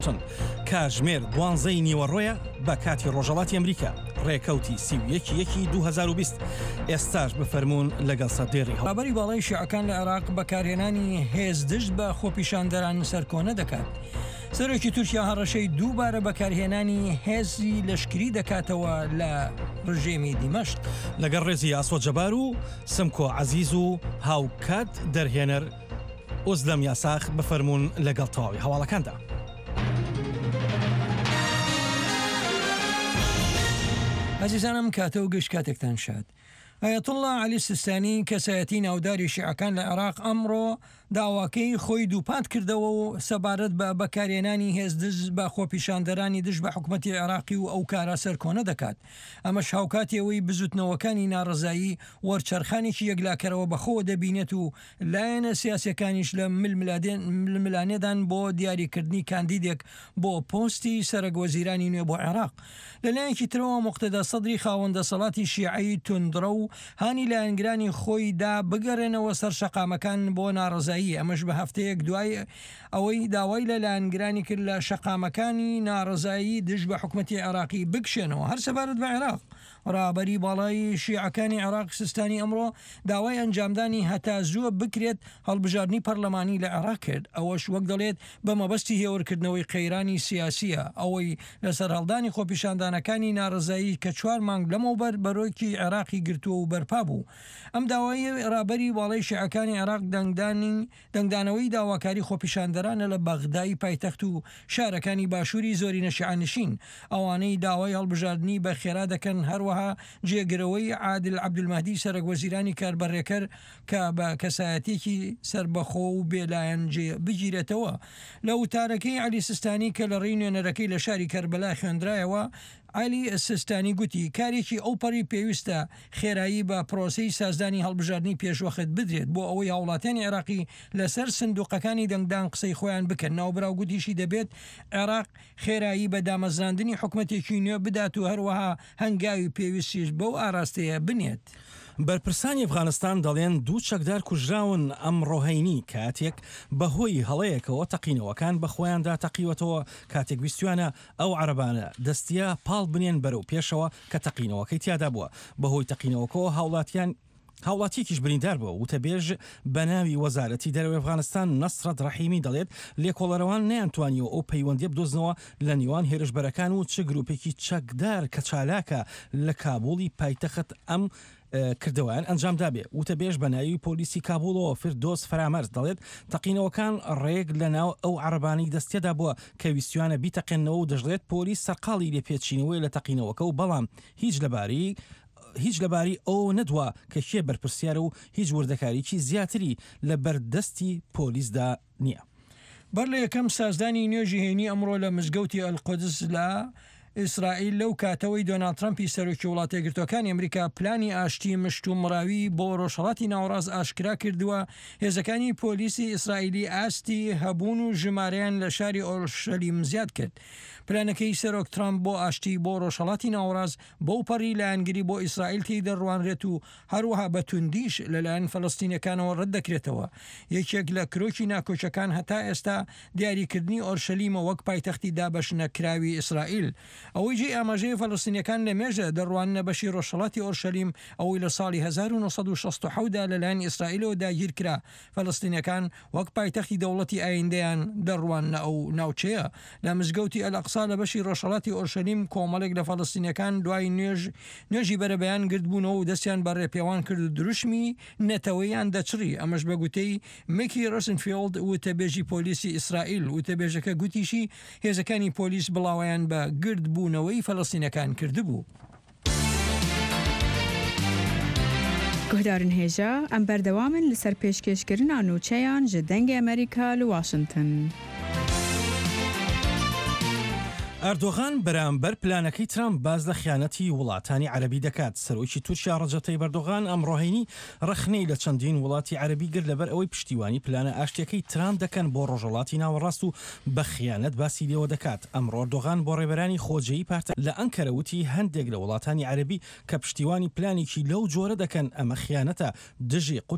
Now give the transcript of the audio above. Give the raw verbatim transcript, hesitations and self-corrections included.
کاژمێر دوانزەی نیوەڕۆیە بە کاتی ڕۆژهەڵاتی ئەمریکا ڕێکەوتی سی و یەک یەکی دوو هەزار و بیست ئێستاش بفەرمونون لەگەڵ سەدێڕی ڕابەری باڵای شیعەکان لە عێراق بەکارهێنانی هێز دژت بە خۆپیشاندەران سەرکۆنە دەکات. سەرۆکی تورکیا هەڕەشەی دووبارە بەکارهێنانی هێزی لەشکری دەکاتەوە لە ڕژێمی دیمەشق. لەگەڵ ڕێزی ئاسۆ جەبار و سمکۆ عەزیز و هاوکات دەرهێنەر ئۆزلەم یاساخ بفەرمونون لەگەڵ تەواوی هەواڵەکاندا. عزیزانم کاتە و گەشت کاتێکتان شاد. ئایەتوڵڵا عەلی سیستانی کەسایەتی ناوداری شیعەکان لە عێراق ئەمڕۆ داواکەی خۆی دووپات کردەوە و سەبارەت بە بەکارهێنانی هێزدز بە خۆپیشاندەرانی دژ بە حکوومەتی عێراقی و ئەو کارە سەرکۆنە دەکات. ئەمەش هاوکاتیەوەی بزوتنەوەکانی ناڕزایی وەرچەرخانێکی یەکلاکەرەوە بەخۆ دەبینێت و لایەنە سیاسەکانیش لە ململانێدان بۆ دیاریکردنی کاندیدێک بۆ پۆستی سەرۆکوەزیرانی نوێ بۆ عێراق. لەلایەکی ترەوە مقتەدا سەدری خاوەندە سەڵاتی شیعەی توندڕە و هانی لایەنگرانی خۆی دا بگەڕێنەوە سەر شەقامەکان بۆ ناڕزایی. ئەمەش بە هەفتەیەک دوای ئەوەی داوای لە لایەنگرانی کرد لە شەقامەکانی ناڕزایی دژ بە حکوومەتی عێراقی بکشێنەوە هەر سەبارەت بە عێراق. ڕابەری باڵای شیعەکانی عێراق سیستانی ئەمڕۆ داوای ئەنجامدانی هەتا زووە بکرێت هەڵبژاردننی پەرلەمانی لە عێراق کرد. ئەوەش وەک دەڵێت بە مەبەستی هێورکردنەوەی قەیرانی سیاسیە ئەوەی لەسەر هەڵدانی خۆپیشاندانەکانی ناڕزایی کە چوار مانگ لەمەوبەر بەرۆکی عێراقی گرتووە و بەرپا بوو. ئەم داوای ڕابەری باڵای شیعەکانی عێراق دەنگدانی دەنگدانەوەی داواکاری خۆپیشاندەرانە لە بەغدای پایتەخت و شارەکانی باشووری زۆری نەشیعانشین ئەوانەی داوای هەڵبژاردننی بە خێرا دەکەن هەروەها جێگرەوەی عادل عەبدولمەهدی سەرۆکوەزیرانی کاربەڕێکەر کە بە کەسایەتێکی سربەخۆ و بێلایەن بگیرێتەوە. لە وتارەکەی عەلی سیستانی کە لە ڕێی نوێنەرەکەی لە شاری کەربەلا خوێندرایەوە عەلی سیستانی گوتی کارێکی ئەوپەڕی پێویستە خێرایی بە پرۆسەی سازدانی هەڵبژاردننی پێشوەخت بدرێت بۆ ئەوەی هاوڵاتیانی عێراقی لەسەر سندوقەکانی دەنگدان قسەی خۆیان بکەن. ناوبراو گوتیشی دەبێت عێراق خێرایی بە دامەزراندنی حکوومەتێکی نوێ بدات و هەروەها هەنگاوی پێویستیش بەو ئاراستەیە بنێت. بەرپرسانی ئەفغانستان دەڵێن دوو چەکدار کوژراون ئەم ڕۆهەینی کاتێک بەهۆی هەڵەیەکەوە تەقینەوەکان بە خۆیاندا تەقیوەتەوە کاتێک ویستوانە ئەو عەرەبانە دەستیا پاڵ بنێن بەرەو پێشەوە کە تەقینەوەکەی تیادا بووە. بەهۆی تەقینەوەکەوە هاوڵاتیان هاوڵاتیەکیش بریندار بووە. وتەبێژ بە ناوی وەزارەتی دەرەوەی ئەفغانستان نەسرەت ڕەحیمی دەڵێت لێکۆڵەرەوان نەیانتوانیەوە ئەو پەیوەندیە بدۆزنەوە لە نێوان هێرشبەرەکان و چ گروپێکی چەکدار کە چالاکە لە کابوڵی پایتەخت ئەم کردەوەیان ئەنجامدا بێ. وتەبێژ بە ناوی پۆلیسی کابوڵەوە فردۆس فرامەرز دەڵێت تەقینەوەکان ڕێک لە ناو ئەو عەرەبانی دەستێدا بووە کە ویستوانە بیتەقێنەوە و دەژڵێت پۆلیس سەرقاڵی لێپێچینەوەی لە تەقینەوەکە و بەڵام هیچ لەباری هیچ لەباری ئەو نەدووە کە شێ بەرپرسیارە و هیچ وردەکاریی زیاتری لە بەردەستی پۆلیسدا نییە. بەر لە یەکەم سازدانی نوێژی هێنی ئەمڕۆ لە مزگەوتی ئەلقودس لە ئیسرائیل لەو کاتەوەی دۆناڵد ترامپی سەرۆکی وڵاتە یەکگرتووەکانی ئەمریکا پلانی ئاشتی مشت و مڕاوی بۆ ڕۆژهەڵاتی ناوەڕاست ئاشکرا کردووە. هێزەکانی پۆلیسی ئیسرائیلی ئاستی هەبوون و ژمارەیان لە شاری ئۆرشەلیم زیاد کرد. پلانەکەی سەرۆک ترامپ بۆ ئاشتی بۆ ڕۆژهەڵاتی ناوەڕاست بەو پەڕی لایەنگری بۆ ئیسرائیل تی دەڕوانرێت و هەروەها بە توندیش لەلایەن فەڵەستینەکانەوە ڕەت دەکرێتەوە. یەکێک لە کرۆکی ناکۆچەکان هەتا ئێستا دیاریکردنی ئۆرشەلیمە وەک پایتەختی دابەش نەکراوی ئیسرائیل. ئەوەی جێ ئاماژەی فەڵەستینەکان لە مێژە دەڕوانە بەشی ڕۆژهەڵاتی ئۆرشەلیم ئەوەی لە ساڵی هەزار و نۆسەد و شەست و حەوتدا لەلایەن ئیسرائیلەوە داگیر کرا. فەڵەستینەکان وەک پایتەختی دەوڵەتی ئایندەیان دەڕوانە ئەو ناوچەیە. لە مزگەوتی ئەلەقسا لە بەشی ڕۆژهەڵاتی ئۆرشەلیم کۆمەڵێک لە فەڵەستینەکان دوای نوێژ نوێژی بەرەبەیان گرتبوونەوە و دەستیان بە ڕێپێوان کرد و دروشمی نەتەوەیان دەچڕی. ئەمەش بە گوتەی میکی ڕۆسنفیلد وتەبێژی پۆلیسی ئیسرائیل. وتەبێژەکە گوتیشی هێزەکانی پۆلیس بڵاویان بە گرد بوونەوەی فەڵەستینەکان کردبوو. گهدارن هێژە ئەم بەردەوامن لەسەر پێشکەشکردنا نوچەیان ji dengê ئەمریکا لە واشنگتن. ئەردۆغان بەرامبەر پلانەکەی ترامپ باز لە خیانەتی وڵاتانی عەرەبی دەکات. سەرۆکی تورکیا ڕەجەب تەیب ئەردۆغان ئەم ڕۆهەینی ڕەخنەی لە چەندین وڵاتی عەرەبی گرت لەبەر ئەوەی پشتیوانی پلانە ئاشتیەکەی ترامپ دەکەن بۆ ڕۆژهەڵاتی ناوەڕاست و بە خیانەت باسی لێوە دەکات. ئەمڕۆ ئەردۆغان بۆ ڕێبەرانی خۆجەیی پارتە لە ئەنکەرە وتی هەندێک لە وڵاتانی عەرەبی کە پشتیوانی پلانێکی لەو جۆرە دەکەن ئەمە خیانەتە دژی قوت